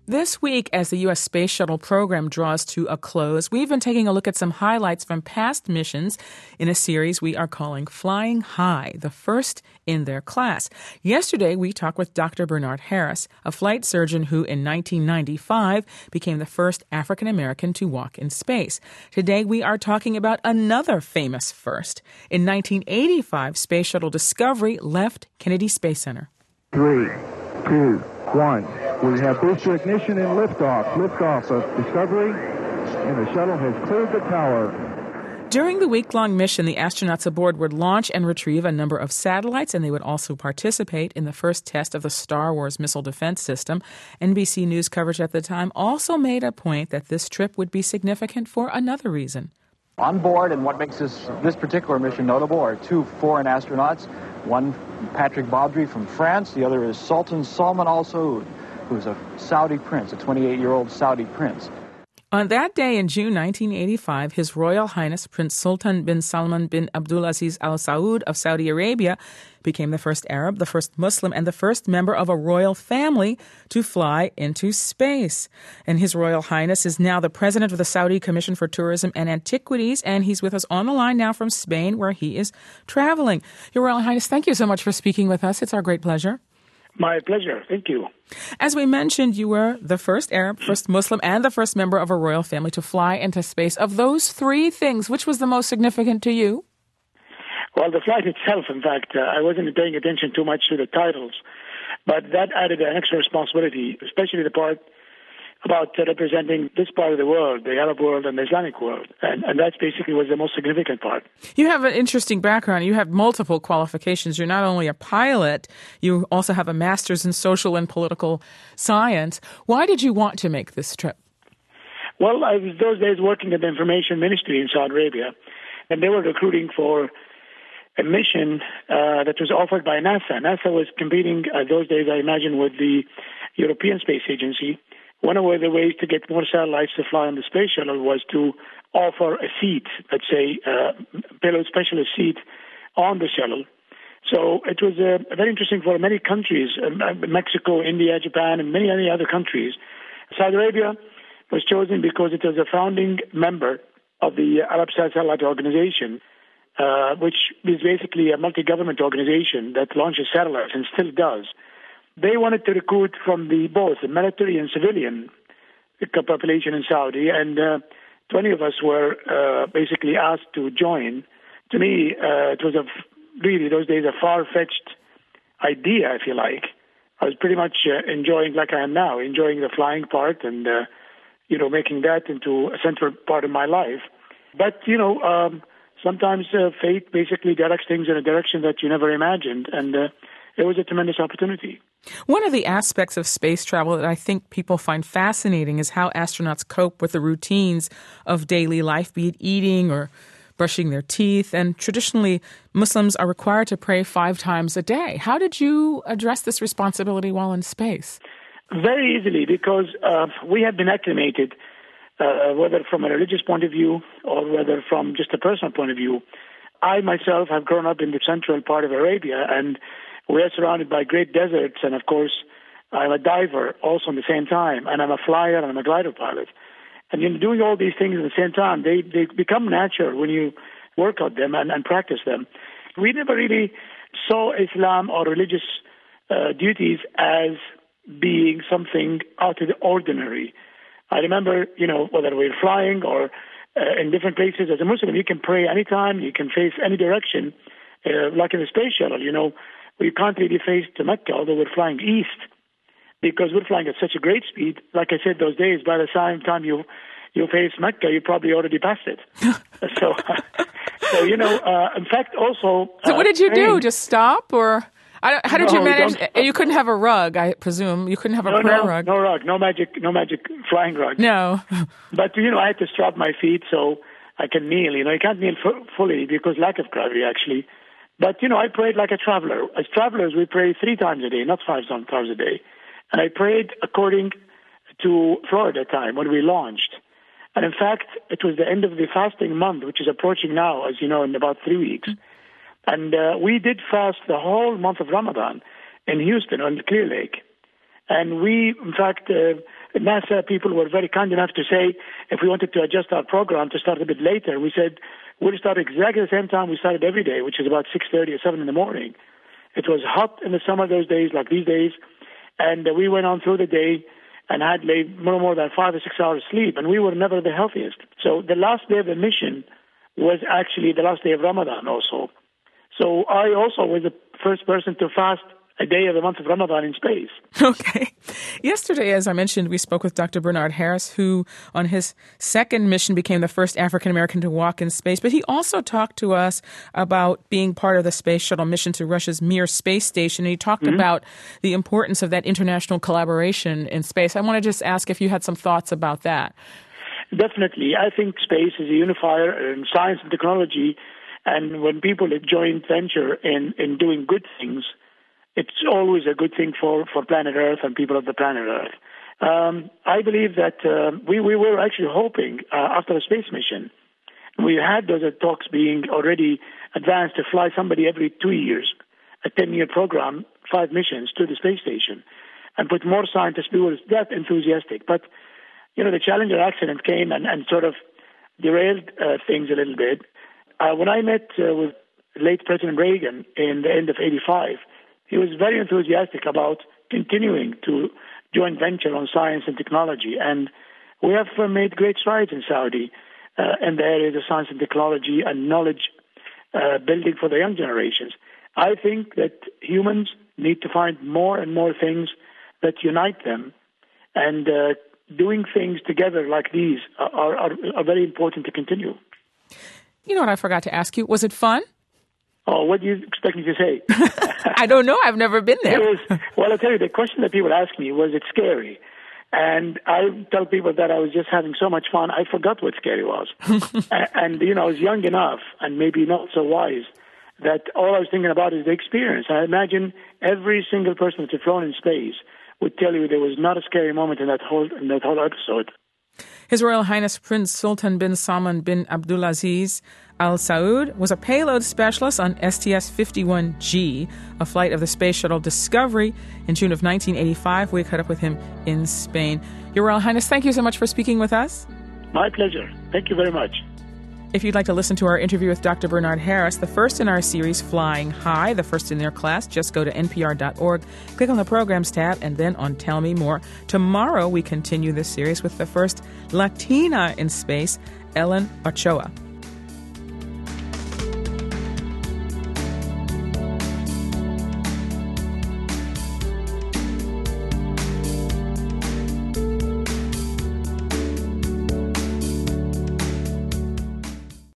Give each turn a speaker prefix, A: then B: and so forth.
A: This week, as the U.S. Space Shuttle program draws to a close, we've been taking a look at some highlights from past missions in a series we are calling Flying High, the first in their class. Yesterday, we talked with Dr. Bernard Harris, a flight surgeon who in 1995 became the first African American to walk in space. Today, we are talking about another famous first. In 1985, Space Shuttle Discovery left Kennedy Space Center.
B: 3, 2, 1. We have booster ignition and liftoff. Liftoff of Discovery, and the shuttle has cleared the tower.
A: During the week-long mission, the astronauts aboard would launch and retrieve a number of satellites, and they would also participate in the first test of the Star Wars missile defense system. NBC News coverage at the time also made a point that this trip would be significant for another reason.
C: On board, and what makes this particular mission notable, are two foreign astronauts. One, Patrick Baudry from France. The other is Sultan Salman Al Saud, who's a Saudi prince, a 28-year-old Saudi prince.
A: On that day in June 1985, His Royal Highness Prince Sultan bin Salman bin Abdulaziz Al Saud of Saudi Arabia became the first Arab, the first Muslim, and the first member of a royal family to fly into space. And His Royal Highness is now the president of the Saudi Commission for Tourism and Antiquities, and he's with us on the line now from Spain, where he is traveling. Your Royal Highness, thank you so much for speaking with us. It's our great pleasure.
D: My pleasure. Thank you.
A: As we mentioned, you were the first Arab, first Muslim, and the first member of a royal family to fly into space. Of those three things, which was the most significant to you?
D: Well, the flight itself, in fact, I wasn't paying attention too much to the titles, but that added an extra responsibility, especially the part about representing this part of the world, the Arab world and the Islamic world. And that basically was the most significant part.
A: You have an interesting background. You have multiple qualifications. You're not only a pilot, you also have a master's in social and political science. Why did you want to make this trip?
D: Well, I was those days working at the Information Ministry in Saudi Arabia, and they were recruiting for a mission that was offered by NASA. NASA was competing those days, I imagine, with the European Space Agency. One of the ways to get more satellites to fly on the space shuttle was to offer a seat, let's say a payload specialist seat on the shuttle. So it was very interesting for many countries, Mexico, India, Japan, and many other countries. Saudi Arabia was chosen because it was a founding member of the Arab Satellite Organization, which is basically a multi-government organization that launches satellites and still does. They wanted to recruit from both the military and civilian population in Saudi, and 20 of us were basically asked to join. To me, it was really those days a far-fetched idea, if you like. I was pretty much enjoying, like I am now, enjoying the flying part and, making that into a central part of my life. But, sometimes fate basically directs things in a direction that you never imagined, and it was a tremendous opportunity.
A: One of the aspects of space travel that I think people find fascinating is how astronauts cope with the routines of daily life, be it eating or brushing their teeth. And traditionally, Muslims are required to pray 5 times a day. How did you address this responsibility while in space?
D: Very easily, because we have been acclimated, whether from a religious point of view or whether from just a personal point of view. I myself have grown up in the central part of Arabia, and we are surrounded by great deserts, and of course, I'm a diver also at the same time, and I'm a flyer and I'm a glider pilot. And doing all these things at the same time, they become natural when you work at them and practice them. We never really saw Islam or religious duties as being something out of the ordinary. I remember, whether we're flying or in different places, as a Muslim, you can pray anytime, you can face any direction, like in the space shuttle, we can't really face to Mecca, although we're flying east, because we're flying at such a great speed. Like I said, those days, by the time you face Mecca, you probably already passed it. So in fact, also...
A: So what did you do? Just stop? Or how did you manage? You couldn't have a rug, I presume. You couldn't have a prayer rug.
D: No rug, no magic flying rug.
A: No.
D: But, I had to strap my feet so I can kneel. You can't kneel fully because lack of gravity, actually. But, I prayed like a traveler. As travelers, we pray 3 times a day, not 5 times a day. And I prayed according to Florida time when we launched. And in fact, it was the end of the fasting month, which is approaching now, as you know, in about 3 weeks. And we did fast the whole month of Ramadan in Houston on Clear Lake. And we, in fact, NASA people were very kind enough to say if we wanted to adjust our program to start a bit later, we said we'll start exactly the same time we started every day, which is about 6:30 or 7 in the morning. It was hot in the summer those days, like these days, and we went on through the day and had like more than 5 or 6 hours sleep, and we were never the healthiest. So the last day of the mission was actually the last day of Ramadan also. So I also was the first person to fast a day of the month of Ramadan in space.
A: Okay. Yesterday, as I mentioned, we spoke with Dr. Bernard Harris, who on his second mission became the first African-American to walk in space. But he also talked to us about being part of the space shuttle mission to Russia's Mir space station. And he talked about the importance of that international collaboration in space. I want to just ask if you had some thoughts about that.
D: Definitely. I think space is a unifier in science and technology. And when people join venture in doing good things, it's always a good thing for planet Earth and people of the planet Earth. I believe that we were actually hoping after a space mission, we had those talks being already advanced to fly somebody every 2 years, a 10-year program, 5 missions to the space station, and put more scientists. We were that enthusiastic. But, the Challenger accident came and sort of derailed things a little bit. When I met with late President Reagan in the end of '85, he was very enthusiastic about continuing to join venture on science and technology. And we have made great strides in Saudi in the areas of science and technology and knowledge building for the young generations. I think that humans need to find more and more things that unite them. And doing things together like these are very important to continue.
A: You know what I forgot to ask you? Was it fun?
D: Oh, what do you expect me to say?
A: I don't know. I've never been there.
D: Well, I'll tell you, the question that people ask me, was it scary? And I tell people that I was just having so much fun, I forgot what scary was. and, I was young enough and maybe not so wise that all I was thinking about is the experience. I imagine every single person that's flown in space would tell you there was not a scary moment in that whole episode.
A: His Royal Highness Prince Sultan bin Salman bin Abdulaziz Al Saud was a payload specialist on STS-51G, a flight of the Space Shuttle Discovery. In June of 1985, we caught up with him in Spain. Your Royal Highness, thank you so much for speaking with us.
D: My pleasure. Thank you very much.
A: If you'd like to listen to our interview with Dr. Bernard Harris, the first in our series, Flying High, the first in their class, just go to npr.org, click on the Programs tab, and then on Tell Me More. Tomorrow, we continue this series with the first Latina in space, Ellen Ochoa.